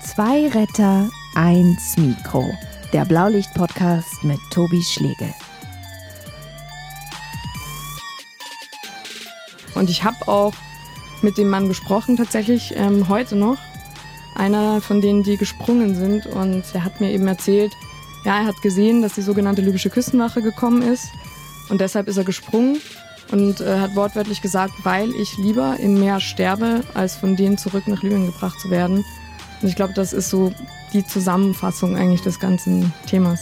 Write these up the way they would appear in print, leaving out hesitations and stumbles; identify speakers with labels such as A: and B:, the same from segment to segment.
A: Zwei Retter, eins Mikro. Der Blaulicht-Podcast mit Tobi Schlegel.
B: Und ich habe auch mit dem Mann gesprochen, tatsächlich heute noch. Einer von denen, die gesprungen sind. Und er hat mir eben erzählt, ja, er hat gesehen, dass die sogenannte libysche Küstenwache gekommen ist. Und deshalb ist er gesprungen und hat wortwörtlich gesagt, weil ich lieber im Meer sterbe, als von denen zurück nach Libyen gebracht zu werden. Und ich glaube, das ist so die Zusammenfassung eigentlich des ganzen Themas.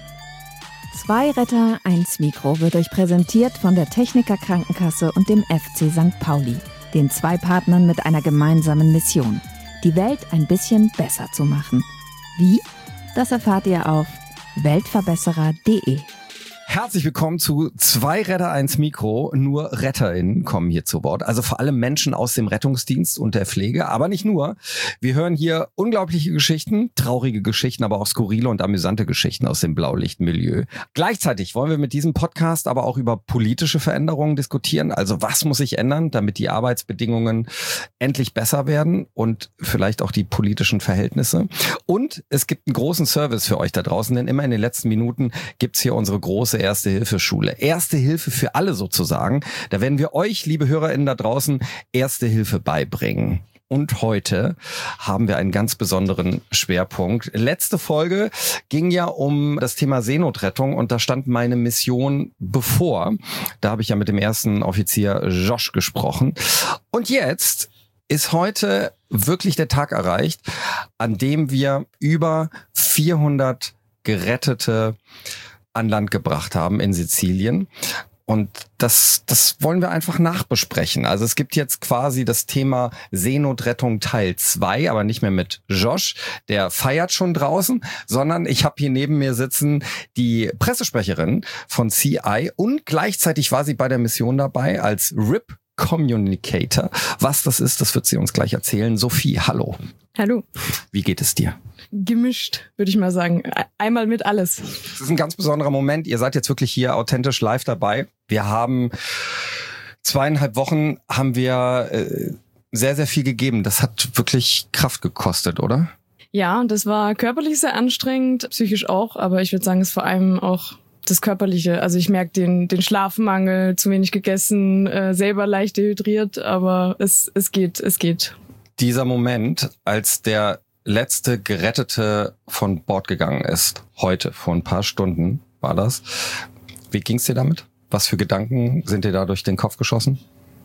A: Zwei Retter, eins Mikro wird euch präsentiert von der Techniker Krankenkasse und dem FC St. Pauli, den zwei Partnern mit einer gemeinsamen Mission, die Welt ein bisschen besser zu machen. Wie? Das erfahrt ihr auf weltverbesserer.de.
C: Herzlich willkommen zu Zwei Retter, eins Mikro. Nur RetterInnen kommen hier zu Wort. Also vor allem Menschen aus dem Rettungsdienst und der Pflege. Aber nicht nur. Wir hören hier unglaubliche Geschichten, traurige Geschichten, aber auch skurrile und amüsante Geschichten aus dem Blaulichtmilieu. Gleichzeitig wollen wir mit diesem Podcast aber auch über politische Veränderungen diskutieren. Also was muss sich ändern, damit die Arbeitsbedingungen endlich besser werden und vielleicht auch die politischen Verhältnisse. Und es gibt einen großen Service für euch da draußen, denn immer in den letzten Minuten gibt's hier unsere große Erste-Hilfe-Schule. Erste Hilfe für alle sozusagen. Da werden wir euch, liebe HörerInnen da draußen, Erste Hilfe beibringen. Und heute haben wir einen ganz besonderen Schwerpunkt. Letzte Folge ging ja um das Thema Seenotrettung und da stand meine Mission bevor. Da habe ich ja mit dem ersten Offizier Josh gesprochen. Und jetzt ist heute wirklich der Tag erreicht, an dem wir über 400 Gerettete an Land gebracht haben in Sizilien. Und das wollen wir einfach nachbesprechen. Also es gibt jetzt quasi das Thema Seenotrettung Teil 2, aber nicht mehr mit Josh. Der feiert schon draußen, sondern ich habe hier neben mir sitzen die Pressesprecherin von CI und gleichzeitig war sie bei der Mission dabei als RIP Communicator. Was das ist, das wird sie uns gleich erzählen. Sophie, hallo.
B: Hallo.
C: Wie geht es dir?
B: Gemischt, würde ich mal sagen. Einmal mit alles.
C: Das ist ein ganz besonderer Moment. Ihr seid jetzt wirklich hier authentisch live dabei. Wir haben 2,5 Wochen haben wir sehr, sehr viel gegeben. Das hat wirklich Kraft gekostet, oder?
B: Ja, das war körperlich sehr anstrengend, psychisch auch, aber ich würde sagen, es ist vor allem auch das Körperliche. Also ich merke den Schlafmangel, zu wenig gegessen, selber leicht dehydriert, aber es geht.
C: Dieser Moment, als der letzte Gerettete von Bord gegangen ist, heute, vor ein paar Stunden war das. Wie ging's dir damit? Was für Gedanken sind dir da durch den Kopf geschossen?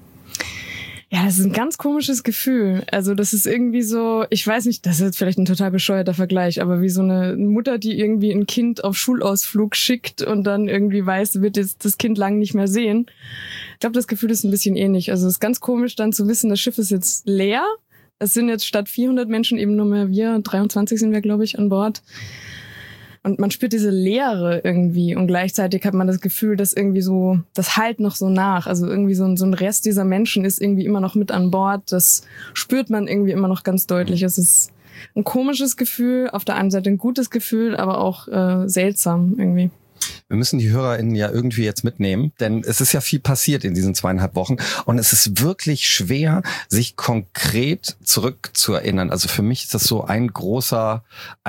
B: Ja, das ist ein ganz komisches Gefühl. Also das ist irgendwie so, ich weiß nicht, das ist jetzt vielleicht ein total bescheuerter Vergleich, aber wie so eine Mutter, die irgendwie ein Kind auf Schulausflug schickt und dann irgendwie weiß, wird jetzt das Kind lang nicht mehr sehen. Ich glaube, das Gefühl ist ein bisschen ähnlich. Also es ist ganz komisch dann zu wissen, das Schiff ist jetzt leer. Es sind jetzt statt 400 Menschen eben nur mehr wir, 23 sind wir, glaube ich, an Bord. Und man spürt diese Leere irgendwie und gleichzeitig hat man das Gefühl, dass irgendwie so, das halt noch so nach. Also irgendwie so ein Rest dieser Menschen ist irgendwie immer noch mit an Bord. Das spürt man irgendwie immer noch ganz deutlich. Es ist ein komisches Gefühl, auf der einen Seite ein gutes Gefühl, aber auch seltsam irgendwie.
C: Wir müssen die HörerInnen ja irgendwie jetzt mitnehmen, denn es ist ja viel passiert in diesen 2,5 Wochen und es ist wirklich schwer, sich konkret zurückzuerinnern. Also für mich ist das so eine große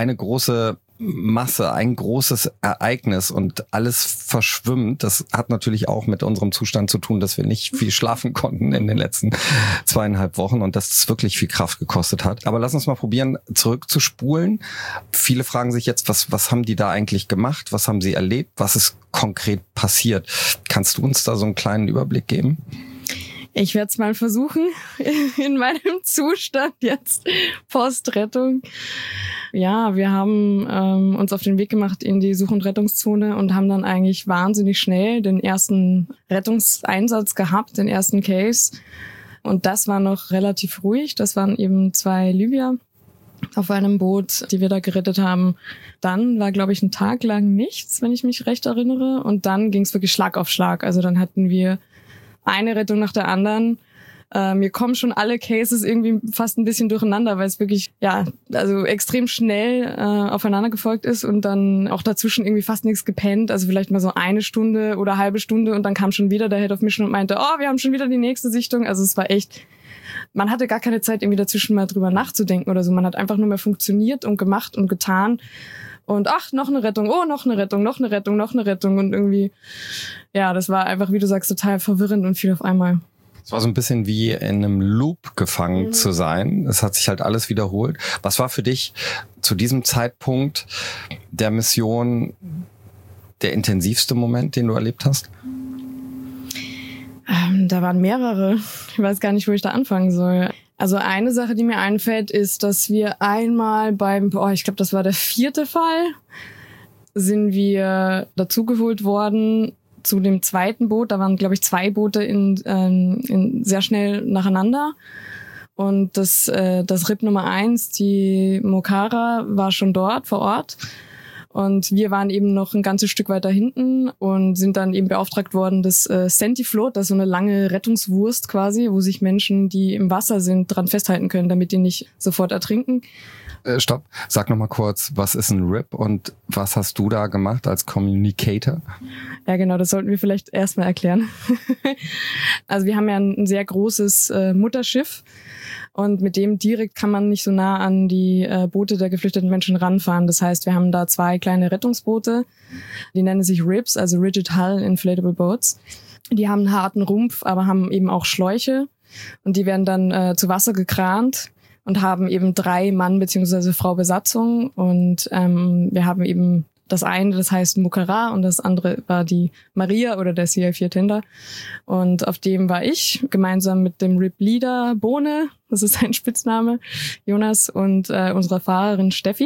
C: Masse, ein großes Ereignis und alles verschwimmt. Das hat natürlich auch mit unserem Zustand zu tun, dass wir nicht viel schlafen konnten in den letzten 2,5 Wochen und dass es wirklich viel Kraft gekostet hat. Aber lass uns mal probieren, zurückzuspulen. Viele fragen sich jetzt, was haben die da eigentlich gemacht? Was haben sie erlebt? Was ist konkret passiert? Kannst du uns da so einen kleinen Überblick geben?
B: Ich werde es mal versuchen, in meinem Zustand jetzt Postrettung. Ja, wir haben uns auf den Weg gemacht in die Such- und Rettungszone und haben dann eigentlich wahnsinnig schnell den ersten Rettungseinsatz gehabt, den ersten Case. Und das war noch relativ ruhig. Das waren eben 2 Libyer auf einem Boot, die wir da gerettet haben. Dann war, glaube ich, ein Tag lang nichts, wenn ich mich recht erinnere. Und dann ging es wirklich Schlag auf Schlag. Also dann hatten wir eine Rettung nach der anderen. Mir kommen schon alle Cases irgendwie fast ein bisschen durcheinander, weil es wirklich, ja, also extrem schnell aufeinander gefolgt ist und dann auch dazwischen irgendwie fast nichts gepennt. Also vielleicht mal so 1 Stunde oder halbe Stunde und dann kam schon wieder der Head of Mission und meinte, oh, wir haben schon wieder die nächste Sichtung. Also es war echt man hatte gar keine Zeit, irgendwie dazwischen mal drüber nachzudenken oder so. Man hat einfach nur mehr funktioniert und gemacht und getan. Und noch eine Rettung, noch eine Rettung, noch eine Rettung, noch eine Rettung. Und irgendwie, ja, das war einfach, wie du sagst, total verwirrend und viel auf einmal.
C: Es war so ein bisschen wie in einem Loop gefangen zu sein. Es hat sich halt alles wiederholt. Was war für dich zu diesem Zeitpunkt der Mission der intensivste Moment, den du erlebt hast?
B: Da waren mehrere. Ich weiß gar nicht, wo ich da anfangen soll. Also eine Sache, die mir einfällt, ist, dass wir einmal ich glaube, das war der 4. Fall, sind wir dazugeholt worden zu dem 2. Boot. Da waren, glaube ich, 2 Boote in sehr schnell nacheinander. Und das RIP Nummer 1, die Mokara, war schon dort vor Ort. Und wir waren eben noch ein ganzes Stück weiter hinten und sind dann eben beauftragt worden, das Sentifloat, das ist so eine lange Rettungswurst quasi, wo sich Menschen, die im Wasser sind, dran festhalten können, damit die nicht sofort ertrinken.
C: Stopp, sag noch mal kurz, was ist ein RIP und was hast du da gemacht als Communicator?
B: Ja, genau, das sollten wir vielleicht erstmal erklären. Also wir haben ja ein sehr großes Mutterschiff und mit dem direkt kann man nicht so nah an die Boote der geflüchteten Menschen ranfahren. Das heißt, wir haben da 2 kleine Rettungsboote, die nennen sich RIPs, also Rigid Hull Inflatable Boats. Die haben einen harten Rumpf, aber haben eben auch Schläuche und die werden dann zu Wasser gekrant und haben eben 3 Mann bzw. Frau Besatzung und wir haben eben das eine, das heißt Mokara und das andere war die Maria oder der CI4 Tender und auf dem war ich gemeinsam mit dem RIP-Leader Bohne, das ist sein Spitzname, Jonas und unserer Fahrerin Steffi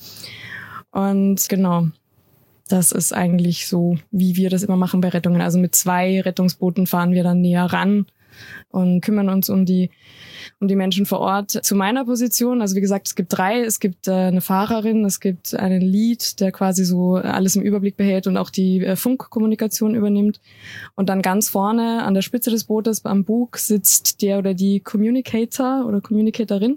B: und genau, das ist eigentlich so, wie wir das immer machen bei Rettungen, also mit 2 Rettungsbooten fahren wir dann näher ran und kümmern uns um die Menschen vor Ort. Zu meiner Position, also wie gesagt, es gibt 3. Es gibt eine Fahrerin, es gibt einen Lead, der quasi so alles im Überblick behält und auch die Funkkommunikation übernimmt. Und dann ganz vorne an der Spitze des Bootes am Bug sitzt der oder die Communicator oder Communicatorin.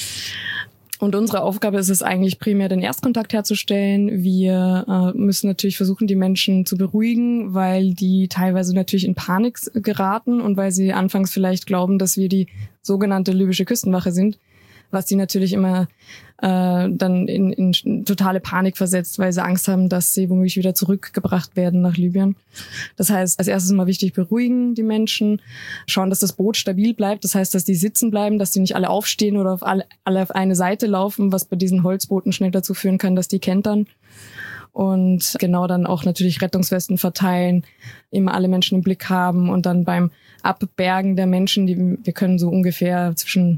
B: Und unsere Aufgabe ist es eigentlich primär, den Erstkontakt herzustellen. Wir müssen natürlich versuchen, die Menschen zu beruhigen, weil die teilweise natürlich in Panik geraten und weil sie anfangs vielleicht glauben, dass wir die sogenannte libysche Küstenwache sind, was die natürlich immer dann in totale Panik versetzt, weil sie Angst haben, dass sie womöglich wieder zurückgebracht werden nach Libyen. Das heißt, als erstes mal wichtig, beruhigen die Menschen, schauen, dass das Boot stabil bleibt, das heißt, dass die sitzen bleiben, dass die nicht alle aufstehen oder alle auf eine Seite laufen, was bei diesen Holzbooten schnell dazu führen kann, dass die kentern. Und genau dann auch natürlich Rettungswesten verteilen, immer alle Menschen im Blick haben und dann beim Abbergen der Menschen, wir können so ungefähr zwischen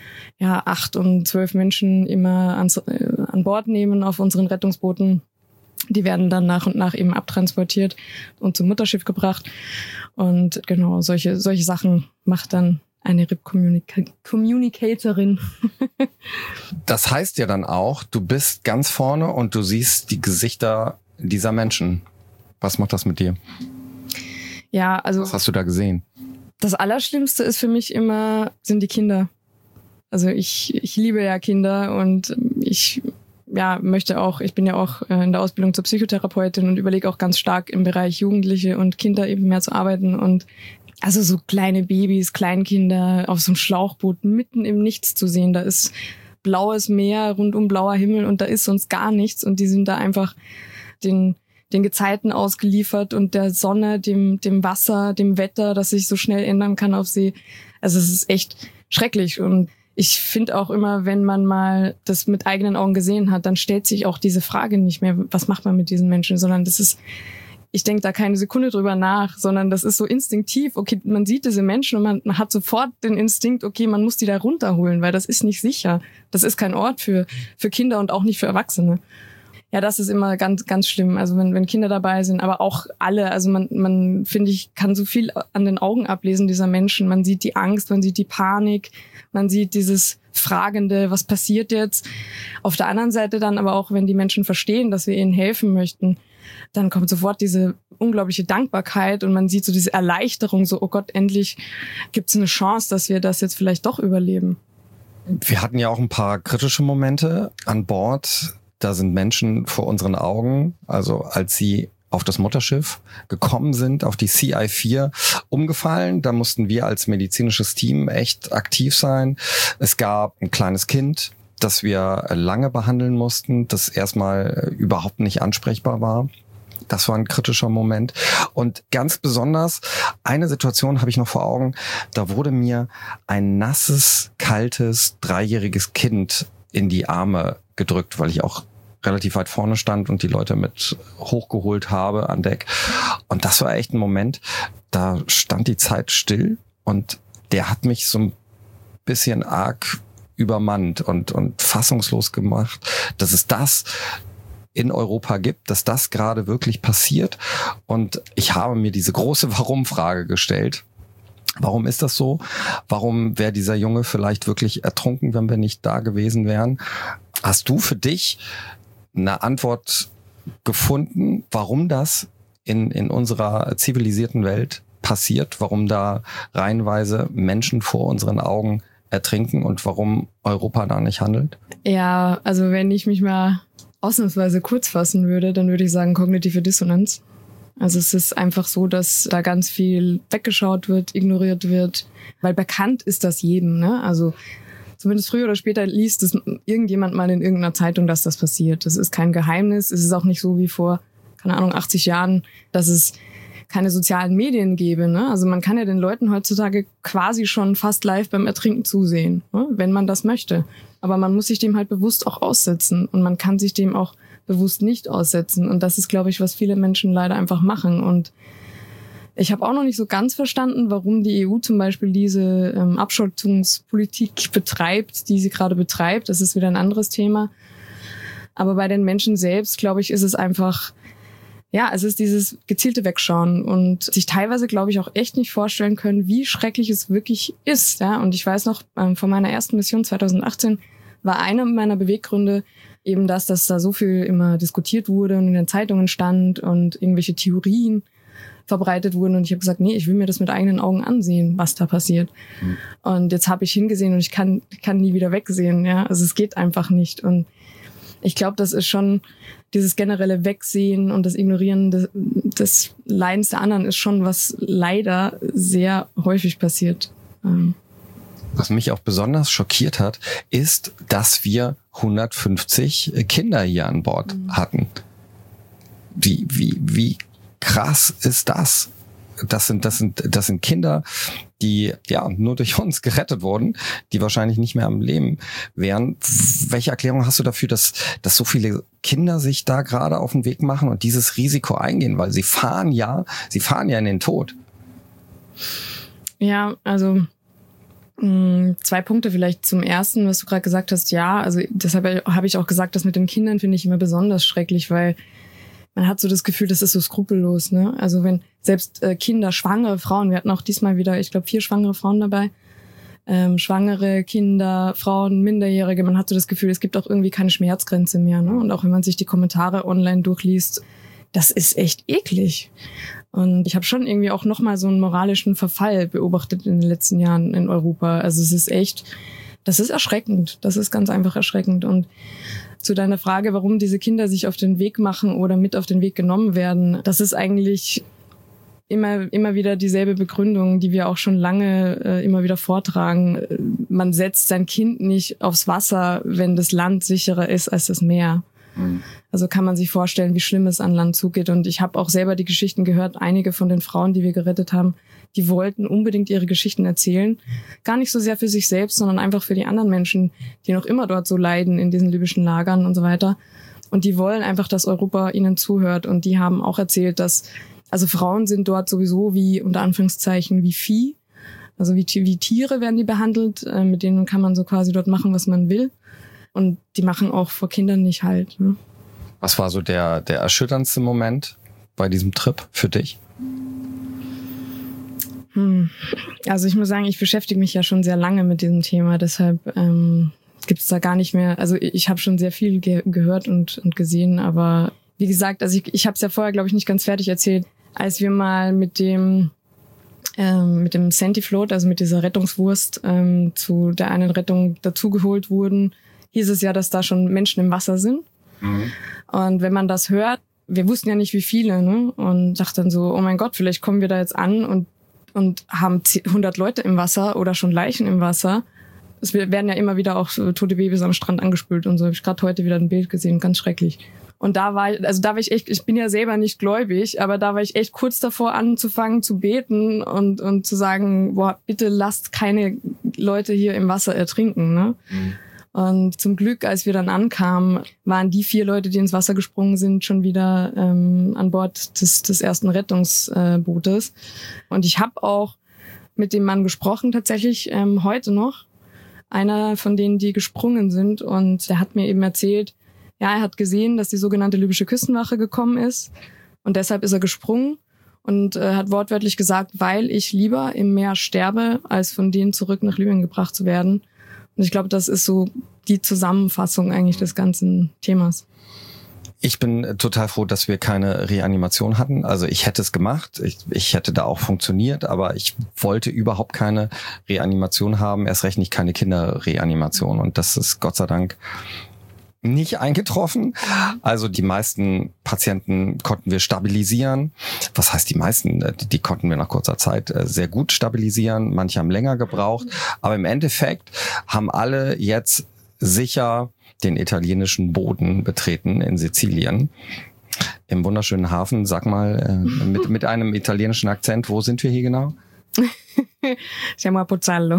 B: 8 und 12 Menschen immer an Bord nehmen auf unseren Rettungsbooten. Die werden dann nach und nach eben abtransportiert und zum Mutterschiff gebracht. Und genau, solche Sachen macht dann eine RIP-Communicatorin.
C: Das heißt ja dann auch, du bist ganz vorne und du siehst die Gesichter dieser Menschen. Was macht das mit dir?
B: Ja, also.
C: Was hast du da gesehen?
B: Das Allerschlimmste ist für mich sind die Kinder. Also ich liebe ja Kinder und ich bin ja auch in der Ausbildung zur Psychotherapeutin und überlege auch ganz stark im Bereich Jugendliche und Kinder eben mehr zu arbeiten und also so kleine Babys, Kleinkinder auf so einem Schlauchboot mitten im Nichts zu sehen. Da ist blaues Meer, rundum blauer Himmel und da ist sonst gar nichts und die sind da einfach den Gezeiten ausgeliefert und der Sonne, dem Wasser, dem Wetter, das sich so schnell ändern kann auf See. Also es ist echt schrecklich und ich finde auch immer, wenn man mal das mit eigenen Augen gesehen hat, dann stellt sich auch diese Frage nicht mehr, was macht man mit diesen Menschen, sondern ich denke da keine Sekunde drüber nach, sondern das ist so instinktiv, okay, man sieht diese Menschen und man hat sofort den Instinkt, okay, man muss die da runterholen, weil das ist nicht sicher. Das ist kein Ort für Kinder und auch nicht für Erwachsene. Ja, das ist immer ganz, ganz schlimm. Also wenn Kinder dabei sind, aber auch alle. Also man finde ich, kann so viel an den Augen ablesen dieser Menschen. Man sieht die Angst, man sieht die Panik, man sieht dieses Fragende, was passiert jetzt? Auf der anderen Seite dann aber auch, wenn die Menschen verstehen, dass wir ihnen helfen möchten, dann kommt sofort diese unglaubliche Dankbarkeit und man sieht so diese Erleichterung, so, oh Gott, endlich gibt's eine Chance, dass wir das jetzt vielleicht doch überleben.
C: Wir hatten ja auch ein paar kritische Momente an Bord. Da sind Menschen vor unseren Augen, also als sie auf das Mutterschiff gekommen sind, auf die CI4 umgefallen. Da mussten wir als medizinisches Team echt aktiv sein. Es gab ein kleines Kind, das wir lange behandeln mussten, das erstmal überhaupt nicht ansprechbar war. Das war ein kritischer Moment. Und ganz besonders, eine Situation habe ich noch vor Augen, da wurde mir ein nasses, kaltes, 3-jähriges Kind in die Arme gedrückt, weil ich auch relativ weit vorne stand und die Leute mit hochgeholt habe an Deck. Und das war echt ein Moment, da stand die Zeit still und der hat mich so ein bisschen arg übermannt und fassungslos gemacht, dass es das in Europa gibt, dass das gerade wirklich passiert. Und ich habe mir diese große Warum-Frage gestellt. Warum ist das so? Warum wäre dieser Junge vielleicht wirklich ertrunken, wenn wir nicht da gewesen wären? Hast du für dich eine Antwort gefunden, warum das in unserer zivilisierten Welt passiert? Warum da reihenweise Menschen vor unseren Augen ertrinken und warum Europa da nicht handelt?
B: Ja, also wenn ich mich mal ausnahmsweise kurz fassen würde, dann würde ich sagen kognitive Dissonanz. Also es ist einfach so, dass da ganz viel weggeschaut wird, ignoriert wird, weil bekannt ist das jedem, ne? Also zumindest früher oder später liest es irgendjemand mal in irgendeiner Zeitung, dass das passiert. Das ist kein Geheimnis. Es ist auch nicht so wie vor, keine Ahnung, 80 Jahren, dass es keine sozialen Medien gäbe, ne? Also man kann ja den Leuten heutzutage quasi schon fast live beim Ertrinken zusehen, ne? Wenn man das möchte. Aber man muss sich dem halt bewusst auch aussetzen und man kann sich dem auch bewusst nicht aussetzen. Und das ist, glaube ich, was viele Menschen leider einfach machen. Und ich habe auch noch nicht so ganz verstanden, warum die EU zum Beispiel diese Abschottungspolitik betreibt, die sie gerade betreibt. Das ist wieder ein anderes Thema. Aber bei den Menschen selbst, glaube ich, ist es einfach, ja, es ist dieses gezielte Wegschauen und sich teilweise, glaube ich, auch echt nicht vorstellen können, wie schrecklich es wirklich ist. Ja? Und ich weiß noch, von meiner ersten Mission 2018 war einer meiner Beweggründe eben das, dass da so viel immer diskutiert wurde und in den Zeitungen stand und irgendwelche Theorien verbreitet wurden. Und ich habe gesagt, nee, ich will mir das mit eigenen Augen ansehen, was da passiert. Mhm. Und jetzt habe ich hingesehen und ich kann nie wieder wegsehen. Ja? Also es geht einfach nicht. Und ich glaube, das ist schon dieses generelle Wegsehen und das Ignorieren des Leidens der anderen ist schon, was leider sehr häufig passiert.
C: Was mich auch besonders schockiert hat, ist, dass wir 150 Kinder hier an Bord hatten. Wie krass ist das? Das sind Kinder, die ja nur durch uns gerettet wurden, die wahrscheinlich nicht mehr am Leben wären. Welche Erklärung hast du dafür, dass so viele Kinder sich da gerade auf den Weg machen und dieses Risiko eingehen? Weil sie fahren ja in den Tod.
B: Ja, also 2 Punkte vielleicht. Zum ersten, was du gerade gesagt hast, ja, also deshalb habe ich auch gesagt, das mit den Kindern finde ich immer besonders schrecklich, weil man hat so das Gefühl, das ist so skrupellos, ne? Also wenn selbst Kinder, schwangere Frauen, wir hatten auch diesmal wieder, ich glaube, 4 schwangere Frauen dabei, schwangere Kinder, Frauen, Minderjährige, man hat so das Gefühl, es gibt auch irgendwie keine Schmerzgrenze mehr, ne? Und auch wenn man sich die Kommentare online durchliest, das ist echt eklig. Und ich habe schon irgendwie auch nochmal so einen moralischen Verfall beobachtet in den letzten Jahren in Europa. Also es ist echt, das ist erschreckend. Das ist ganz einfach erschreckend. Und zu deiner Frage, warum diese Kinder sich auf den Weg machen oder mit auf den Weg genommen werden, das ist eigentlich immer wieder dieselbe Begründung, die wir auch schon lange immer wieder vortragen. Man setzt sein Kind nicht aufs Wasser, wenn das Land sicherer ist als das Meer. Also kann man sich vorstellen, wie schlimm es an Land zugeht. Und ich habe auch selber die Geschichten gehört, einige von den Frauen, die wir gerettet haben, die wollten unbedingt ihre Geschichten erzählen. Gar nicht so sehr für sich selbst, sondern einfach für die anderen Menschen, die noch immer dort so leiden in diesen libyschen Lagern und so weiter. Und die wollen einfach, dass Europa ihnen zuhört. Und die haben auch erzählt, dass, also Frauen sind dort sowieso wie, unter Anführungszeichen, wie Vieh. Also wie Tiere werden die behandelt. Mit denen kann man so quasi dort machen, was man will. Und die machen auch vor Kindern nicht halt. Ne?
C: Was war so der erschütterndste Moment bei diesem Trip für dich?
B: Also ich muss sagen, ich beschäftige mich ja schon sehr lange mit diesem Thema. Deshalb gibt's da gar nicht mehr. Also ich habe schon sehr viel gehört und gesehen. Aber wie gesagt, also ich habe es ja vorher, glaube ich, nicht ganz fertig erzählt. Als wir mal mit dem Sentifloat, also mit dieser Rettungswurst, zu der einen Rettung dazugeholt wurden, hieß es ja, dass da schon Menschen im Wasser sind. Mhm. Und wenn man das hört, wir wussten ja nicht, wie viele, ne? Und dachte dann so, oh mein Gott, vielleicht kommen wir da jetzt an und haben 100 Leute im Wasser oder schon Leichen im Wasser. Es werden ja immer wieder auch tote Babys am Strand angespült und so. Habe ich gerade heute wieder ein Bild gesehen, ganz schrecklich. Und da war ich echt, ich bin ja selber nicht gläubig, aber da war ich echt kurz davor anzufangen zu beten und zu sagen, boah, bitte lasst keine Leute hier im Wasser ertrinken, ne? Mhm. Und zum Glück, als wir dann ankamen, waren die 4 Leute, die ins Wasser gesprungen sind, schon wieder an Bord des ersten Rettungsbootes. Und ich habe auch mit dem Mann gesprochen, tatsächlich heute noch. Einer von denen, die gesprungen sind. Und der hat mir eben erzählt, ja, er hat gesehen, dass die sogenannte libysche Küstenwache gekommen ist. Und deshalb ist er gesprungen und hat wortwörtlich gesagt, weil ich lieber im Meer sterbe, als von denen zurück nach Libyen gebracht zu werden. Und ich glaube, das ist so die Zusammenfassung eigentlich des ganzen Themas.
C: Ich bin total froh, dass wir keine Reanimation hatten. Also ich hätte es gemacht, ich hätte da auch funktioniert, aber ich wollte überhaupt keine Reanimation haben, erst recht nicht keine Kinderreanimation. Und das ist Gott sei Dank nicht eingetroffen. Also die meisten Patienten konnten wir stabilisieren. Was heißt die meisten? Die konnten wir nach kurzer Zeit sehr gut stabilisieren. Manche haben länger gebraucht. Aber im Endeffekt haben alle jetzt sicher den italienischen Boden betreten in Sizilien. Im wunderschönen Hafen. Sag mal mit einem italienischen Akzent, wo sind wir hier genau?
B: Siamo a Pozzallo.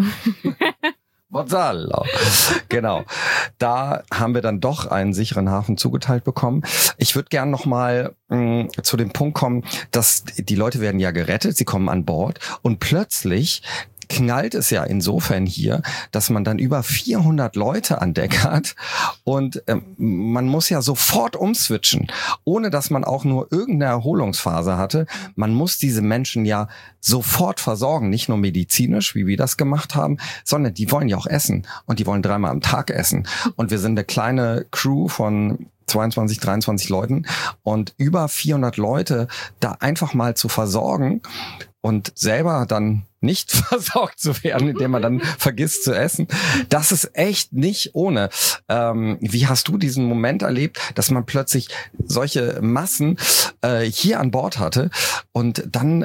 C: Pozzallo. Genau. Da haben wir dann doch einen sicheren Hafen zugeteilt bekommen. Ich würde gern noch mal zu dem Punkt kommen, dass die Leute werden ja gerettet, sie kommen an Bord und plötzlich knallt es ja insofern hier, dass man dann über 400 Leute an Deck hat und man muss ja sofort umswitchen, ohne dass man auch nur irgendeine Erholungsphase hatte. Man muss diese Menschen ja sofort versorgen, nicht nur medizinisch, wie wir das gemacht haben, sondern die wollen ja auch essen und die wollen 3-mal am Tag essen. Und wir sind eine kleine Crew von 22, 23 Leuten und über 400 Leute da einfach mal zu versorgen und selber dann nicht versorgt zu werden, indem man dann vergisst zu essen. Das ist echt nicht ohne. Wie hast du diesen Moment erlebt, dass man plötzlich solche Massen hier an Bord hatte und dann,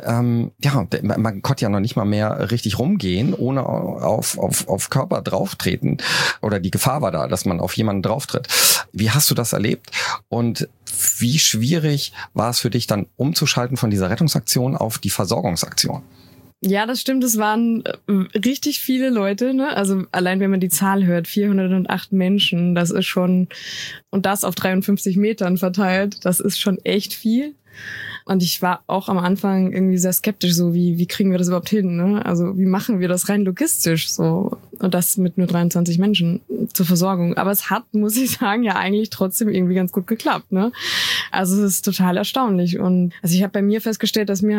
C: man konnte ja noch nicht mal mehr richtig rumgehen, ohne auf Körper drauftreten oder die Gefahr war da, dass man auf jemanden drauftritt. Wie hast du das erlebt und wie schwierig war es für dich dann umzuschalten von dieser Rettungsaktion auf die Versorgungsaktion?
B: Ja, das stimmt. Es waren richtig viele Leute, ne? Also allein wenn man die Zahl hört, 408 Menschen, das ist schon, und das auf 53 Metern verteilt, das ist schon echt viel. Und ich war auch am Anfang irgendwie sehr skeptisch, so wie kriegen wir das überhaupt hin, ne? Also wie machen wir das rein logistisch so? Und das mit nur 23 Menschen zur Versorgung. Aber es hat, muss ich sagen, ja eigentlich trotzdem irgendwie ganz gut geklappt, ne? Also es ist total erstaunlich. Und also ich habe bei mir festgestellt, dass sich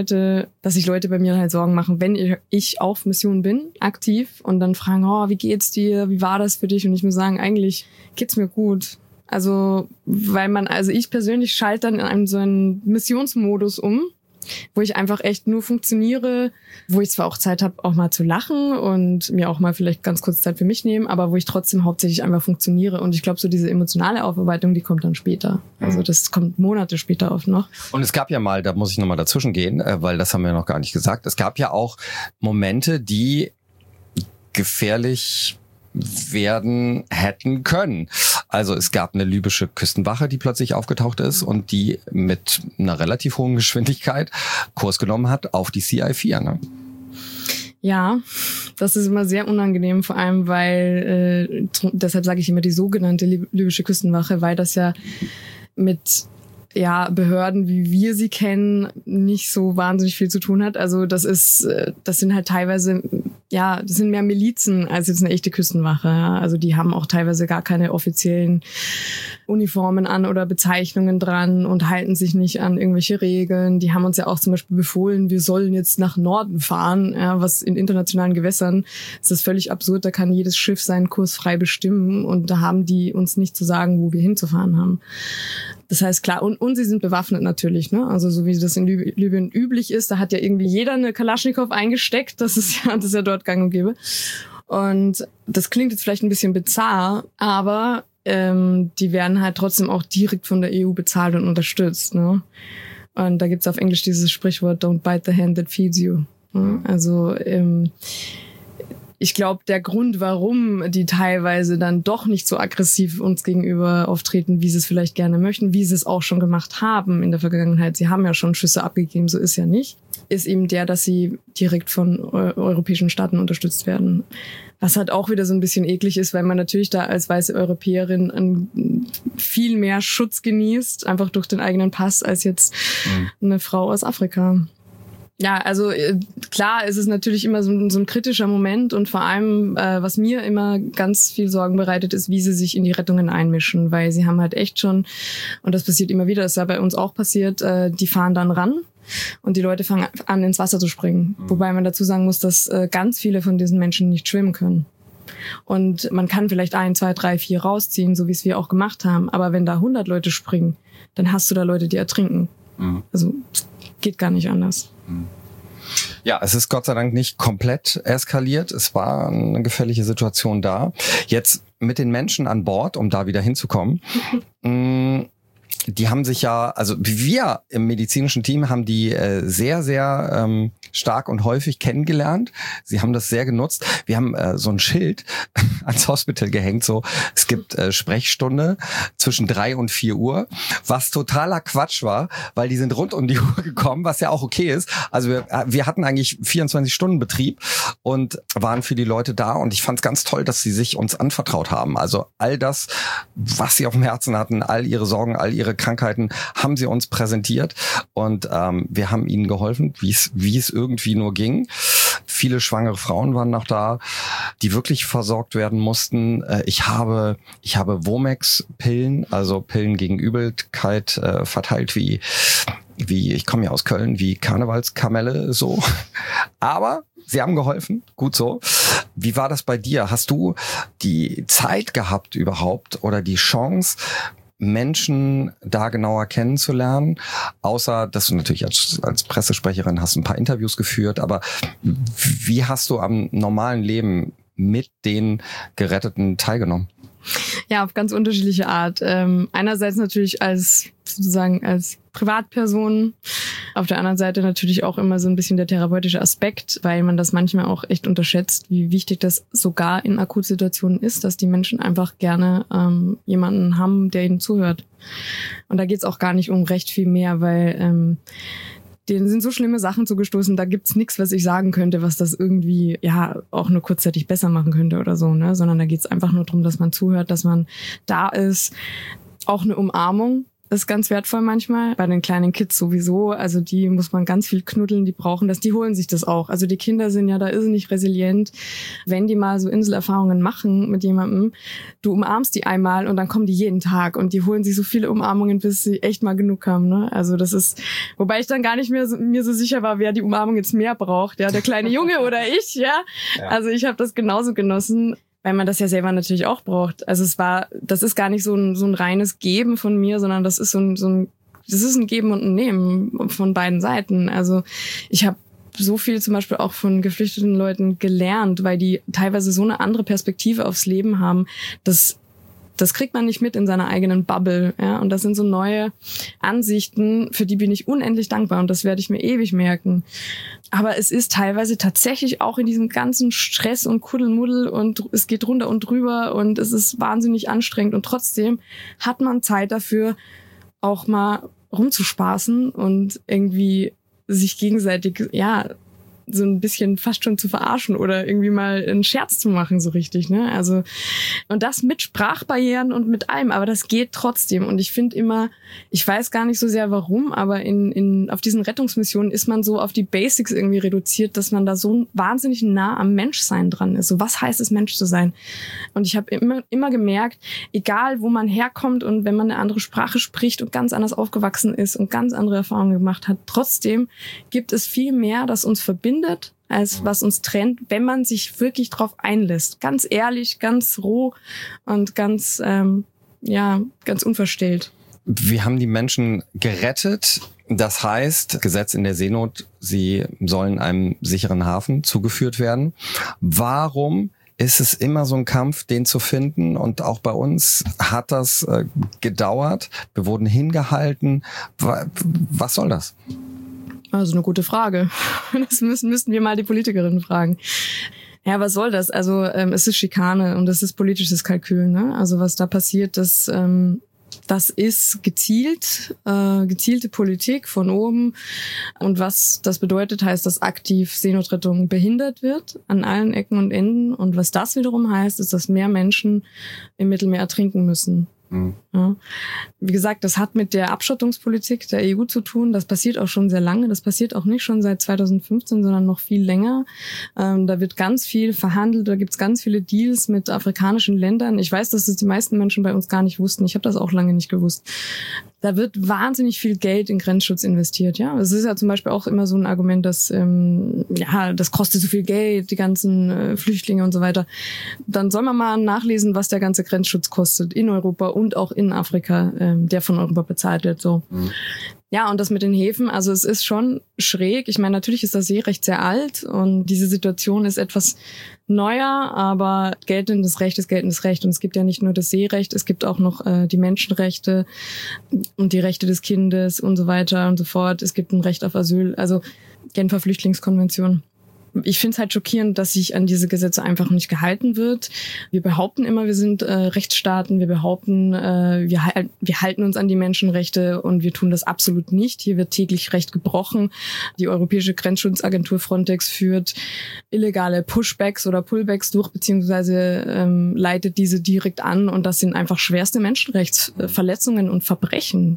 B: Leute bei mir halt Sorgen machen, wenn ich auf Mission bin, aktiv, und dann fragen, oh, wie geht's dir? Wie war das für dich? Und ich muss sagen, eigentlich geht's mir gut. Also, ich persönlich schalte dann in so einen Missionsmodus um, wo ich einfach echt nur funktioniere, wo ich zwar auch Zeit habe, auch mal zu lachen und mir auch mal vielleicht ganz kurz Zeit für mich nehmen, aber wo ich trotzdem hauptsächlich einfach funktioniere. Und ich glaube, so diese emotionale Aufarbeitung, die kommt dann später. Also das kommt Monate später oft noch.
C: Und es gab ja mal, da muss ich nochmal dazwischen gehen, weil das haben wir noch gar nicht gesagt, es gab ja auch Momente, die gefährlich werden hätten können. Also es gab eine libysche Küstenwache, die plötzlich aufgetaucht ist und die mit einer relativ hohen Geschwindigkeit Kurs genommen hat auf die CI-4, ne?
B: Ja, das ist immer sehr unangenehm, vor allem weil, deshalb sage ich immer die sogenannte libysche Küstenwache, weil das ja mit Behörden, wie wir sie kennen, nicht so wahnsinnig viel zu tun hat. Also das sind halt teilweise, das sind mehr Milizen als jetzt eine echte Küstenwache. Ja. Also die haben auch teilweise gar keine offiziellen Uniformen an oder Bezeichnungen dran und halten sich nicht an irgendwelche Regeln. Die haben uns ja auch zum Beispiel befohlen, wir sollen jetzt nach Norden fahren, was in internationalen Gewässern ist das völlig absurd. Da kann jedes Schiff seinen Kurs frei bestimmen und da haben die uns nicht zu sagen, wo wir hinzufahren haben. Das heißt, klar, und sie sind bewaffnet natürlich, ne? Also so wie das in Libyen üblich ist, da hat ja irgendwie jeder eine Kalaschnikow eingesteckt, das ist ja dort gang und gäbe. Und das klingt jetzt vielleicht ein bisschen bizarr, aber die werden halt trotzdem auch direkt von der EU bezahlt und unterstützt, ne? Und da gibt's auf Englisch dieses Sprichwort, don't bite the hand that feeds you. Ne? Also ich glaube, der Grund, warum die teilweise dann doch nicht so aggressiv uns gegenüber auftreten, wie sie es vielleicht gerne möchten, wie sie es auch schon gemacht haben in der Vergangenheit, sie haben ja schon Schüsse abgegeben, so ist ja nicht, ist eben der, dass sie direkt von europäischen Staaten unterstützt werden. Was halt auch wieder so ein bisschen eklig ist, weil man natürlich da als weiße Europäerin viel mehr Schutz genießt, einfach durch den eigenen Pass, als jetzt eine Frau aus Afrika. Ja, also klar, es ist natürlich immer so ein kritischer Moment und vor allem, was mir immer ganz viel Sorgen bereitet, ist, wie sie sich in die Rettungen einmischen, weil sie haben halt echt schon, und das passiert immer wieder, das ist ja bei uns auch passiert, die fahren dann ran und die Leute fangen an, ins Wasser zu springen. Wobei man dazu sagen muss, dass ganz viele von diesen Menschen nicht schwimmen können. Und man kann vielleicht 1, 2, 3, 4 rausziehen, so wie es wir auch gemacht haben, aber wenn da 100 Leute springen, dann hast du da Leute, die ertrinken. Also geht gar nicht anders.
C: Ja, es ist Gott sei Dank nicht komplett eskaliert. Es war eine gefährliche Situation da. Jetzt mit den Menschen an Bord, um da wieder hinzukommen. Die haben sich ja, also wir im medizinischen Team haben die sehr, sehr stark und häufig kennengelernt. Sie haben das sehr genutzt. Wir haben so ein Schild ans Hospital gehängt, so es gibt Sprechstunde zwischen 3 und 4 Uhr, was totaler Quatsch war, weil die sind rund um die Uhr gekommen, was ja auch okay ist. Also wir hatten eigentlich 24-Stunden-Betrieb und waren für die Leute da und ich fand es ganz toll, dass sie sich uns anvertraut haben. Also all das, was sie auf dem Herzen hatten, all ihre Sorgen, all ihre Krankheiten, haben sie uns präsentiert und wir haben ihnen geholfen, wie es irgendwie nur ging. Viele schwangere Frauen waren noch da, die wirklich versorgt werden mussten. Ich habe Womex-Pillen, also Pillen gegen Übelkeit, verteilt wie ich komme ja aus Köln, wie Karnevalskamelle so. Aber sie haben geholfen, gut so. Wie war das bei dir? Hast du die Zeit gehabt überhaupt oder die Chance, Menschen da genauer kennenzulernen, außer dass du natürlich als Pressesprecherin hast ein paar Interviews geführt, aber wie hast du am normalen Leben mit den Geretteten teilgenommen?
B: Ja, auf ganz unterschiedliche Art. Einerseits natürlich als Privatperson, auf der anderen Seite natürlich auch immer so ein bisschen der therapeutische Aspekt, weil man das manchmal auch echt unterschätzt, wie wichtig das sogar in Akutsituationen ist, dass die Menschen einfach gerne jemanden haben, der ihnen zuhört. Und da geht's auch gar nicht um recht viel mehr, weil denen sind so schlimme Sachen zugestoßen, da gibt's nichts, was ich sagen könnte, was das irgendwie ja auch nur kurzzeitig besser machen könnte oder so, ne? Sondern da geht's einfach nur darum, dass man zuhört, dass man da ist. Auch eine Umarmung ist ganz wertvoll manchmal. Bei den kleinen Kids sowieso. Also die muss man ganz viel knuddeln, die brauchen das, die holen sich das auch. Also die Kinder sind ja da irrsinnig resilient. Wenn die mal so Inselerfahrungen machen mit jemandem, du umarmst die einmal und dann kommen die jeden Tag und die holen sich so viele Umarmungen, bis sie echt mal genug haben, ne? Also das ist, wobei ich dann gar nicht mehr mir so sicher war, wer die Umarmung jetzt mehr braucht, ja, der kleine Junge oder ich, ja. Also ich habe das genauso genossen, weil man das ja selber natürlich auch braucht. Also das ist gar nicht so ein reines Geben von mir, sondern das ist das ist ein Geben und ein Nehmen von beiden Seiten. Also ich habe so viel zum Beispiel auch von geflüchteten Leuten gelernt, weil die teilweise so eine andere Perspektive aufs Leben haben, das kriegt man nicht mit in seiner eigenen Bubble, ja. Und das sind so neue Ansichten, für die bin ich unendlich dankbar und das werde ich mir ewig merken. Aber es ist teilweise tatsächlich auch in diesem ganzen Stress und Kuddelmuddel und es geht runter und drüber und es ist wahnsinnig anstrengend und trotzdem hat man Zeit dafür, auch mal rumzuspaßen und irgendwie sich gegenseitig, ja, so ein bisschen fast schon zu verarschen oder irgendwie mal einen Scherz zu machen, so richtig, ne? Also, und das mit Sprachbarrieren und mit allem, aber das geht trotzdem. Und ich finde immer, ich weiß gar nicht so sehr warum, aber auf diesen Rettungsmissionen ist man so auf die Basics irgendwie reduziert, dass man da so wahnsinnig nah am Menschsein dran ist. So, was heißt es, Mensch zu sein? Und ich habe immer gemerkt, egal wo man herkommt und wenn man eine andere Sprache spricht und ganz anders aufgewachsen ist und ganz andere Erfahrungen gemacht hat, trotzdem gibt es viel mehr, das uns verbindet, als was uns trennt, wenn man sich wirklich drauf einlässt. Ganz ehrlich, ganz roh und ganz unverstellt.
C: Wir haben die Menschen gerettet. Das heißt, Gesetz in der Seenot, sie sollen einem sicheren Hafen zugeführt werden. Warum ist es immer so ein Kampf, den zu finden. Und auch bei uns hat das gedauert. Wir wurden hingehalten. Was soll das?
B: Also eine gute Frage. Das müssten wir mal die Politikerinnen fragen. Ja, was soll das? Also es ist Schikane und es ist politisches Kalkül. Ne? Also was da passiert, das ist gezielte Politik von oben. Und was das bedeutet, heißt, dass aktiv Seenotrettung behindert wird an allen Ecken und Enden. Und was das wiederum heißt, ist, dass mehr Menschen im Mittelmeer ertrinken müssen. Ja. Wie gesagt, das hat mit der Abschottungspolitik der EU zu tun. Das passiert auch schon sehr lange. Das passiert auch nicht schon seit 2015, sondern noch viel länger. Da wird ganz viel verhandelt. Da gibt's ganz viele Deals mit afrikanischen Ländern. Ich weiß, dass das die meisten Menschen bei uns gar nicht wussten. Ich habe das auch lange nicht gewusst. Da wird wahnsinnig viel Geld in Grenzschutz investiert. Ja, es ist ja zum Beispiel auch immer so ein Argument, dass das kostet so viel Geld, die ganzen Flüchtlinge und so weiter. Dann soll man mal nachlesen, was der ganze Grenzschutz kostet in Europa und auch in Afrika, der von Europa bezahlt wird. So. Mhm. Ja, und das mit den Häfen, also es ist schon schräg. Ich meine, natürlich ist das Seerecht sehr alt und diese Situation ist etwas neuer, aber geltendes Recht ist geltendes Recht. Und es gibt ja nicht nur das Seerecht, es gibt auch noch die Menschenrechte und die Rechte des Kindes und so weiter und so fort. Es gibt ein Recht auf Asyl, also Genfer Flüchtlingskonvention. Ich finde es halt schockierend, dass sich an diese Gesetze einfach nicht gehalten wird. Wir behaupten immer, wir sind Rechtsstaaten. Wir behaupten, wir halten uns an die Menschenrechte und wir tun das absolut nicht. Hier wird täglich Recht gebrochen. Die Europäische Grenzschutzagentur Frontex führt illegale Pushbacks oder Pullbacks durch, beziehungsweise leitet diese direkt an. Und das sind einfach schwerste Menschenrechtsverletzungen und Verbrechen.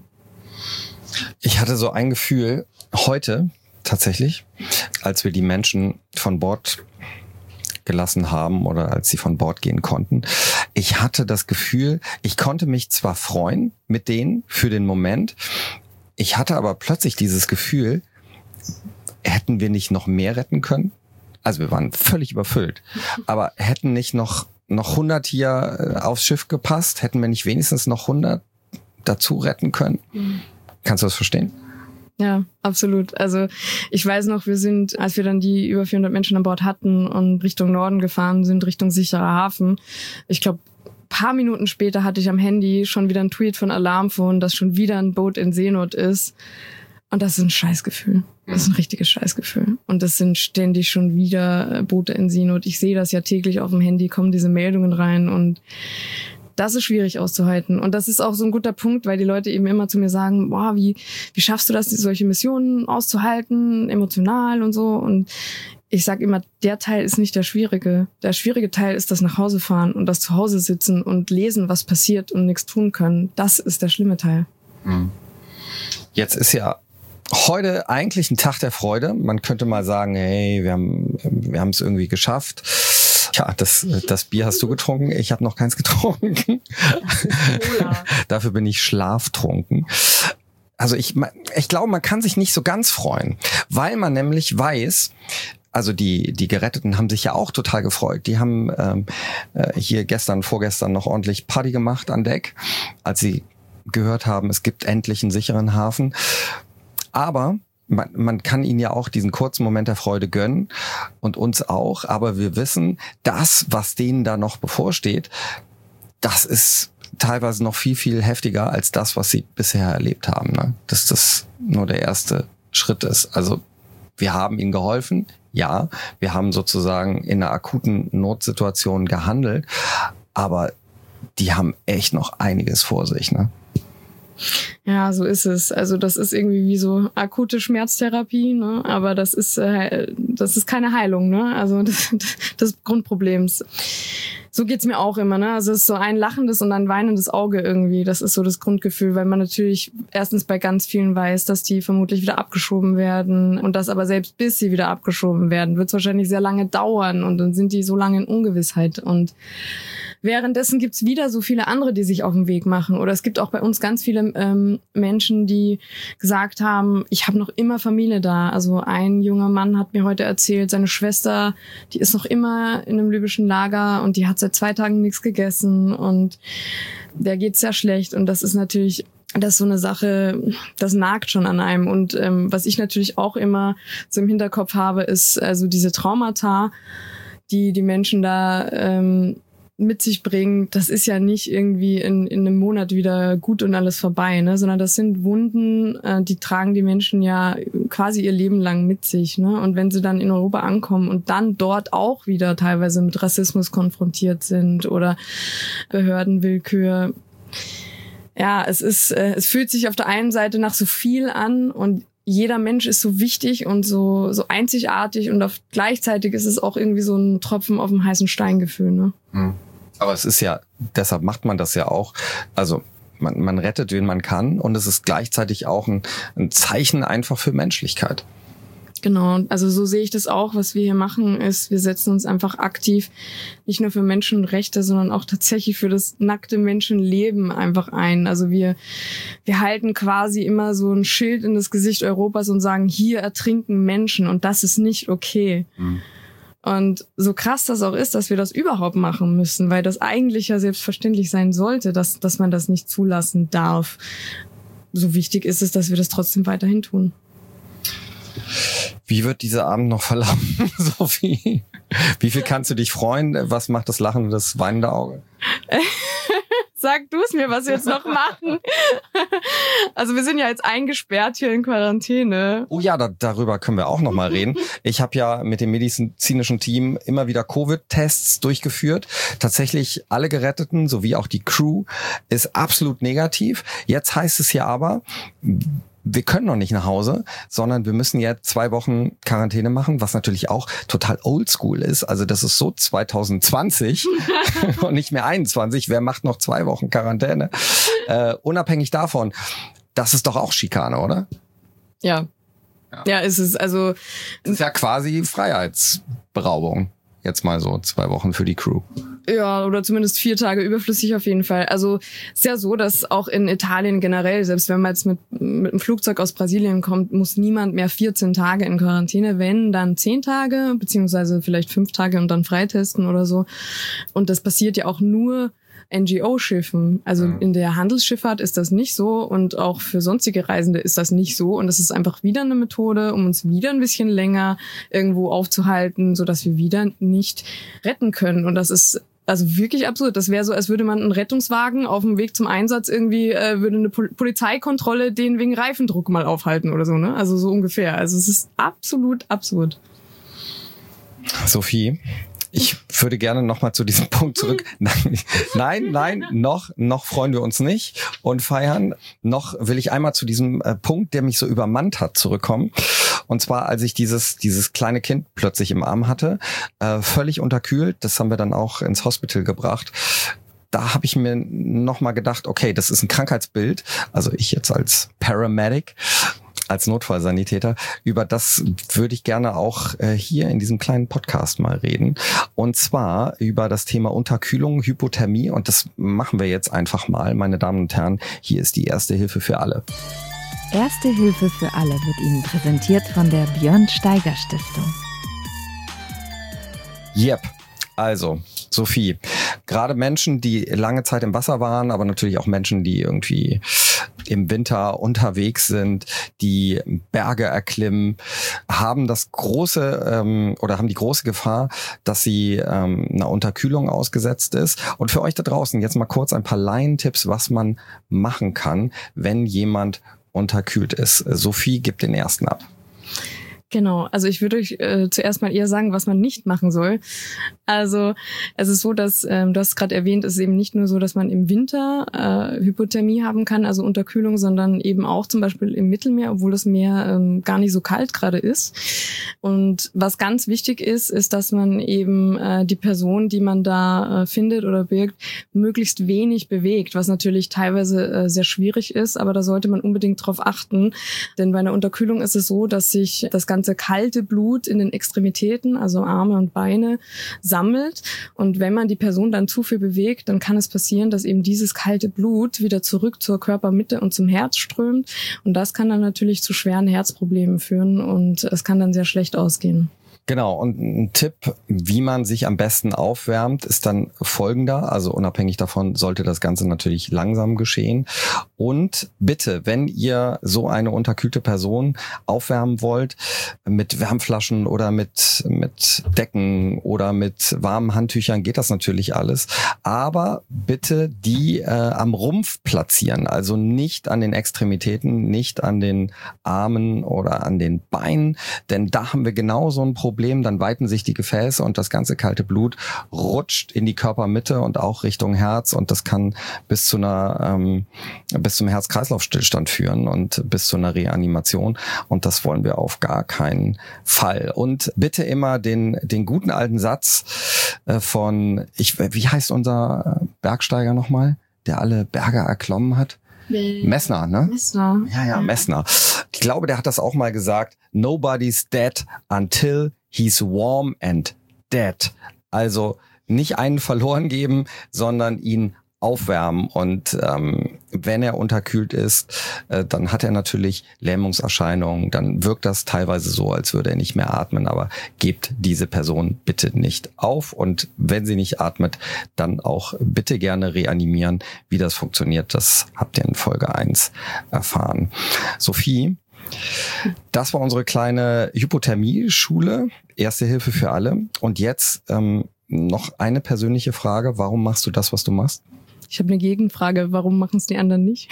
C: Ich hatte so ein Gefühl heute, tatsächlich, als wir die Menschen von Bord gelassen haben oder als sie von Bord gehen konnten. Ich hatte das Gefühl, ich konnte mich zwar freuen mit denen für den Moment, ich hatte aber plötzlich dieses Gefühl, hätten wir nicht noch mehr retten können? Also wir waren völlig überfüllt, aber hätten nicht noch 100 hier aufs Schiff gepasst? Hätten wir nicht wenigstens noch 100 dazu retten können? Kannst du das verstehen?
B: Ja, absolut. Also ich weiß noch, wir sind, als wir dann die über 400 Menschen an Bord hatten und Richtung Norden gefahren sind, Richtung sicherer Hafen. Ich glaube, paar Minuten später hatte ich am Handy schon wieder einen Tweet von Alarmphone, dass schon wieder ein Boot in Seenot ist. Und das ist ein Scheißgefühl. Das ist ein richtiges Scheißgefühl. Und das sind ständig schon wieder Boote in Seenot. Ich sehe das ja täglich auf dem Handy, kommen diese Meldungen rein und das ist schwierig auszuhalten. Und das ist auch so ein guter Punkt, weil die Leute eben immer zu mir sagen, boah, wie schaffst du das, solche Missionen auszuhalten, emotional und so. Und ich sage immer, der Teil ist nicht der schwierige. Der schwierige Teil ist das Nachhausefahren und das Zuhause sitzen und lesen, was passiert und nichts tun können. Das ist der schlimme Teil.
C: Jetzt ist ja heute eigentlich ein Tag der Freude. Man könnte mal sagen, hey, wir haben es irgendwie geschafft. Ja, das Bier hast du getrunken. Ich habe noch keins getrunken. Dafür bin ich schlaftrunken. Also ich glaube, man kann sich nicht so ganz freuen, weil man nämlich weiß, also die Geretteten haben sich ja auch total gefreut. Die haben hier vorgestern noch ordentlich Party gemacht an Deck, als sie gehört haben, es gibt endlich einen sicheren Hafen. Aber man kann ihnen ja auch diesen kurzen Moment der Freude gönnen und uns auch, aber wir wissen, das, was denen da noch bevorsteht, das ist teilweise noch viel, viel heftiger als das, was sie bisher erlebt haben. Ne? Dass das nur der erste Schritt ist. Also wir haben ihnen geholfen, ja, wir haben sozusagen in einer akuten Notsituation gehandelt, aber die haben echt noch einiges vor sich, ne?
B: Ja, so ist es. Also das ist irgendwie wie so akute Schmerztherapie, ne? Aber das ist keine Heilung, ne? Also des Grundproblems. So geht's mir auch immer, ne? Also es ist so ein lachendes und ein weinendes Auge irgendwie. Das ist so das Grundgefühl, weil man natürlich erstens bei ganz vielen weiß, dass die vermutlich wieder abgeschoben werden und das aber selbst bis sie wieder abgeschoben werden, wird es wahrscheinlich sehr lange dauern und dann sind die so lange in Ungewissheit und währenddessen gibt's wieder so viele andere, die sich auf den Weg machen. Oder es gibt auch bei uns ganz viele Menschen, die gesagt haben, ich habe noch immer Familie da. Also ein junger Mann hat mir heute erzählt, seine Schwester, die ist noch immer in einem libyschen Lager und die hat seit 2 Tagen nichts gegessen und der geht's sehr schlecht. Und das ist natürlich, das ist so eine Sache, das nagt schon an einem. Und was ich natürlich auch immer so im Hinterkopf habe, ist also diese Traumata, die die Menschen da mit sich bringen, das ist ja nicht irgendwie in einem Monat wieder gut und alles vorbei, ne? Sondern das sind Wunden, die tragen die Menschen ja quasi ihr Leben lang mit sich, ne? Und wenn sie dann in Europa ankommen und dann dort auch wieder teilweise mit Rassismus konfrontiert sind oder Behördenwillkür, ja, es fühlt sich auf der einen Seite nach so viel an und jeder Mensch ist so wichtig und so einzigartig und gleichzeitig ist es auch irgendwie so ein Tropfen auf dem heißen Stein-Gefühl, ne?
C: Aber es ist ja, deshalb macht man das ja auch, also man rettet, wen man kann und es ist gleichzeitig auch ein Zeichen einfach für Menschlichkeit.
B: Genau, also so sehe ich das auch. Was wir hier machen, ist, wir setzen uns einfach aktiv nicht nur für Menschenrechte, sondern auch tatsächlich für das nackte Menschenleben einfach ein. Also wir halten quasi immer so ein Schild in das Gesicht Europas und sagen, hier ertrinken Menschen und das ist nicht okay. Und so krass das auch ist, dass wir das überhaupt machen müssen, weil das eigentlich ja selbstverständlich sein sollte, dass man das nicht zulassen darf. So wichtig ist es, dass wir das trotzdem weiterhin tun.
C: Wie wird dieser Abend noch verlaufen, Sophie? Wie viel kannst du dich freuen? Was macht das lachende, das weinende Auge?
B: Sag du es mir, was wir jetzt noch machen. Also wir sind ja jetzt eingesperrt hier in Quarantäne.
C: Oh ja, darüber können wir auch noch mal reden. Ich habe ja mit dem medizinischen Team immer wieder Covid-Tests durchgeführt. Tatsächlich alle Geretteten sowie auch die Crew ist absolut negativ. Jetzt heißt es ja aber, wir können noch nicht nach Hause, sondern wir müssen jetzt 2 Wochen Quarantäne machen, was natürlich auch total oldschool ist. Also das ist so 2020 und nicht mehr 21. Wer macht noch 2 Wochen Quarantäne? Unabhängig davon, das ist doch auch Schikane, oder?
B: Ja. Ja, ist es. Also
C: es ist ja quasi Freiheitsberaubung. Jetzt mal so 2 Wochen für die Crew.
B: Ja, oder zumindest 4 Tage überflüssig auf jeden Fall. Also ist ja so, dass auch in Italien generell, selbst wenn man jetzt mit einem Flugzeug aus Brasilien kommt, muss niemand mehr 14 Tage in Quarantäne, wenn dann 10 Tage, beziehungsweise vielleicht 5 Tage und dann freitesten oder so. Und das passiert ja auch nur NGO-Schiffen. Also in der Handelsschifffahrt ist das nicht so und auch für sonstige Reisende ist das nicht so. Und das ist einfach wieder eine Methode, um uns wieder ein bisschen länger irgendwo aufzuhalten, sodass wir wieder nicht retten können. Und das ist also wirklich absurd. Das wäre so, als würde man einen Rettungswagen auf dem Weg zum Einsatz irgendwie, würde eine Polizeikontrolle den wegen Reifendruck mal aufhalten oder so, ne? Also so ungefähr. Also es ist absolut absurd.
C: Sophie, ich würde gerne nochmal zu diesem Punkt zurück. Nein, noch freuen wir uns nicht und feiern. Noch will ich einmal zu diesem Punkt, der mich so übermannt hat, zurückkommen. Und zwar, als ich dieses kleine Kind plötzlich im Arm hatte, völlig unterkühlt. Das haben wir dann auch ins Hospital gebracht. Da habe ich mir nochmal gedacht, okay, das ist ein Krankheitsbild. Also ich jetzt als Paramedic, als Notfallsanitäter, über das würde ich gerne auch hier in diesem kleinen Podcast mal reden. Und zwar über das Thema Unterkühlung, Hypothermie. Und das machen wir jetzt einfach mal, meine Damen und Herren. Hier ist die Erste Hilfe für alle.
A: Erste Hilfe für alle wird Ihnen präsentiert von der Björn Steiger Stiftung.
C: Yep. Also, Sophie, gerade Menschen, die lange Zeit im Wasser waren, aber natürlich auch Menschen, die irgendwie im Winter unterwegs sind, die Berge erklimmen, haben das große oder haben die große Gefahr, dass sie einer Unterkühlung ausgesetzt ist. Und für euch da draußen jetzt mal kurz ein paar Laientipps, was man machen kann, wenn jemand unterkühlt ist. Sophie gibt den ersten ab.
B: Genau, also ich würde euch zuerst mal eher sagen, was man nicht machen soll. Also es ist so, dass, du hast gerade erwähnt, es ist eben nicht nur so, dass man im Winter Hypothermie haben kann, also Unterkühlung, sondern eben auch zum Beispiel im Mittelmeer, obwohl das Meer gar nicht so kalt gerade ist. Und was ganz wichtig ist, ist, dass man eben die Person, die man da findet oder birgt, möglichst wenig bewegt, was natürlich teilweise sehr schwierig ist, aber da sollte man unbedingt drauf achten, denn bei einer Unterkühlung ist es so, dass sich das ganze kalte Blut in den Extremitäten, also Arme und Beine, sammelt. Und wenn man die Person dann zu viel bewegt, dann kann es passieren, dass eben dieses kalte Blut wieder zurück zur Körpermitte und zum Herz strömt. Und das kann dann natürlich zu schweren Herzproblemen führen und es kann dann sehr schlecht ausgehen.
C: Genau, und ein Tipp, wie man sich am besten aufwärmt, ist dann folgender. Also unabhängig davon sollte das Ganze natürlich langsam geschehen. Und bitte, wenn ihr so eine unterkühlte Person aufwärmen wollt, mit Wärmflaschen oder mit Decken oder mit warmen Handtüchern geht das natürlich alles. Aber bitte die am Rumpf platzieren, also nicht an den Extremitäten, nicht an den Armen oder an den Beinen, denn da haben wir genau so ein Problem. Dann weiten sich die Gefäße und das ganze kalte Blut rutscht in die Körpermitte und auch Richtung Herz und das kann bis zum Herz-Kreislauf-Stillstand führen und bis zu einer Reanimation und das wollen wir auf gar keinen Fall. Und bitte immer den guten alten Satz wie heißt unser Bergsteiger nochmal, der alle Berge erklommen hat? Messner, ne?
B: Messner.
C: Ja, Messner. Ich glaube, der hat das auch mal gesagt. Nobody's dead until he's warm and dead. Also nicht einen verloren geben, sondern ihn aufwärmen. Und wenn er unterkühlt ist, dann hat er natürlich Lähmungserscheinungen. Dann wirkt das teilweise so, als würde er nicht mehr atmen. Aber gebt diese Person bitte nicht auf. Und wenn sie nicht atmet, dann auch bitte gerne reanimieren. Wie das funktioniert, das habt ihr in Folge 1 erfahren. Sophie, das war unsere kleine Hypothermie-Schule. Erste Hilfe für alle. Und jetzt noch eine persönliche Frage. Warum machst du das, was du machst?
B: Ich habe eine Gegenfrage, warum machen es die anderen nicht?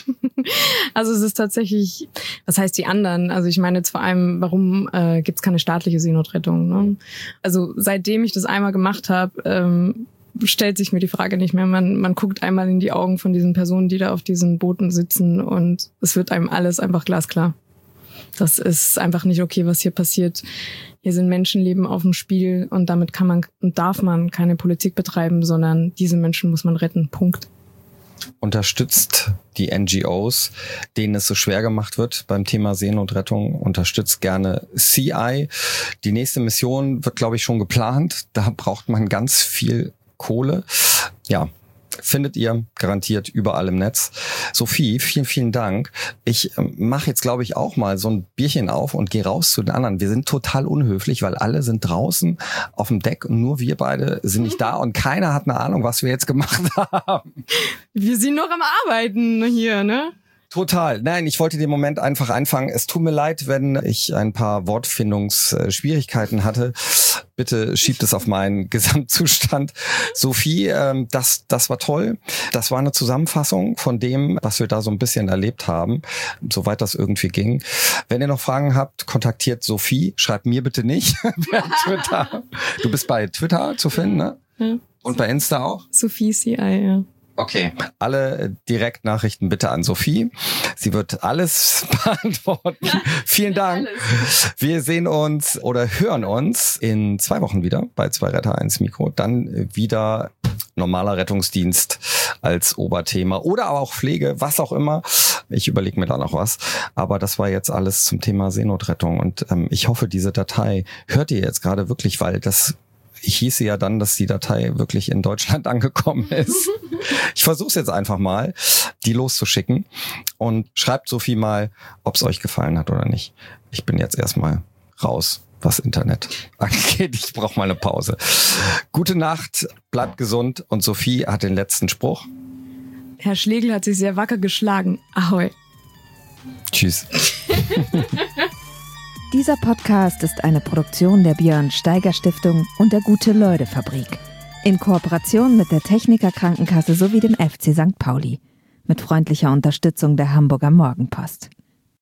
B: Also es ist tatsächlich, was heißt die anderen? Also ich meine jetzt vor allem, warum gibt es keine staatliche Seenotrettung? Ne? Also seitdem ich das einmal gemacht habe, stellt sich mir die Frage nicht mehr. Man guckt einmal in die Augen von diesen Personen, die da auf diesen Booten sitzen und es wird einem alles einfach glasklar. Das ist einfach nicht okay, was hier passiert. Hier sind Menschenleben auf dem Spiel und damit kann man und darf man keine Politik betreiben, sondern diese Menschen muss man retten. Punkt.
C: Unterstützt die NGOs, denen es so schwer gemacht wird beim Thema Seenotrettung. Unterstützt gerne CI. Die nächste Mission wird, glaube ich, schon geplant. Da braucht man ganz viel Kohle. Ja, findet ihr garantiert überall im Netz. Sophie, vielen, vielen Dank. Ich mache jetzt, glaube ich, auch mal so ein Bierchen auf und gehe raus zu den anderen. Wir sind total unhöflich, weil alle sind draußen auf dem Deck und nur wir beide sind nicht da und keiner hat eine Ahnung, was wir jetzt gemacht haben.
B: Wir sind noch am Arbeiten hier, ne?
C: Total. Nein, ich wollte den Moment einfach einfangen. Es tut mir leid, wenn ich ein paar Wortfindungsschwierigkeiten hatte. Bitte schiebt es auf meinen Gesamtzustand. Sophie, das war toll. Das war eine Zusammenfassung von dem, was wir da so ein bisschen erlebt haben, soweit das irgendwie ging. Wenn ihr noch Fragen habt, kontaktiert Sophie. Schreibt mir bitte nicht per Twitter. Du bist bei Twitter zu finden, ne? Ja. Und bei Insta auch?
B: Sophie CI, ja.
C: Okay, alle Direktnachrichten bitte an Sophie. Sie wird alles beantworten. Vielen Dank. Wir sehen uns oder hören uns in 2 Wochen wieder bei 2 Retter 1 Mikro. Dann wieder normaler Rettungsdienst als Oberthema oder aber auch Pflege, was auch immer. Ich überlege mir da noch was. Aber das war jetzt alles zum Thema Seenotrettung. Und ich hoffe, diese Datei hört ihr jetzt gerade wirklich, weil das hieße ja dann, dass die Datei wirklich in Deutschland angekommen ist. Ich versuche es jetzt einfach mal, die loszuschicken und schreibt Sophie mal, ob es euch gefallen hat oder nicht. Ich bin jetzt erstmal raus, was Internet angeht. Ich brauche mal eine Pause. Gute Nacht, bleibt gesund und Sophie hat den letzten Spruch.
B: Herr Schlegel hat sich sehr wacker geschlagen. Ahoi.
C: Tschüss.
A: Dieser Podcast ist eine Produktion der Björn Steiger Stiftung und der Gute-Leute-Fabrik. In Kooperation mit der Techniker Krankenkasse sowie dem FC St. Pauli. Mit freundlicher Unterstützung der Hamburger Morgenpost.